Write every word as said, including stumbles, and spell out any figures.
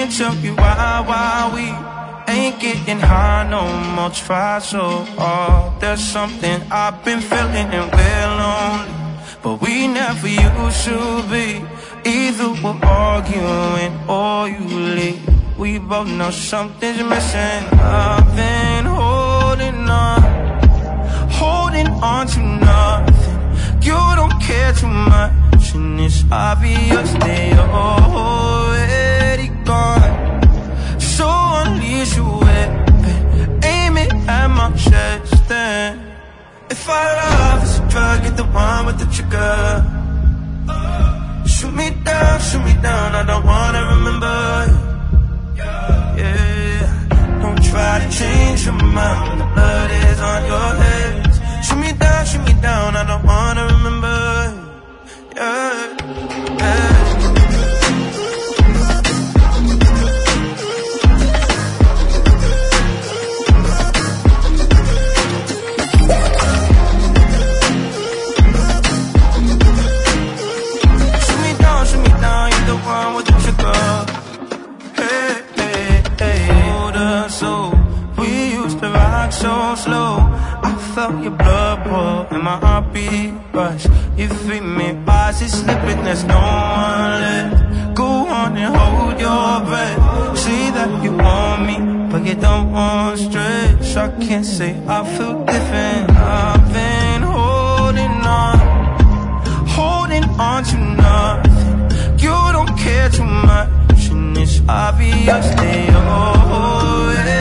can't tell you why, why we ain't getting high no more. Try so hard. There's something I've been feeling and we're lonely, but we never used to be. Either we're arguing or you leave. We both know something's missing. I've been holding on, holding on to nothing. You don't care too much, and it's obvious they already gone. So unleash your weapon, aim it at my chest, and if our love is a drug, get the one with the trigger. Shoot me down, shoot me down, I don't wanna remember you. Yeah, don't try to change your mind when the blood is on your hands. Shoot me down, shoot me down, I don't wanna remember you. Yeah, yeah. With the trigger, hey, hey, hey. Hold us so we used to rock so slow. I felt your blood pour and my heartbeat rush. You feel me, bars is slipping, there's no one left. Go on and hold your breath. Say that you want me, but you don't want stretch. I can't say I feel different. I've been holding on, holding on to nothing. You don't care too much, and it's obvious they already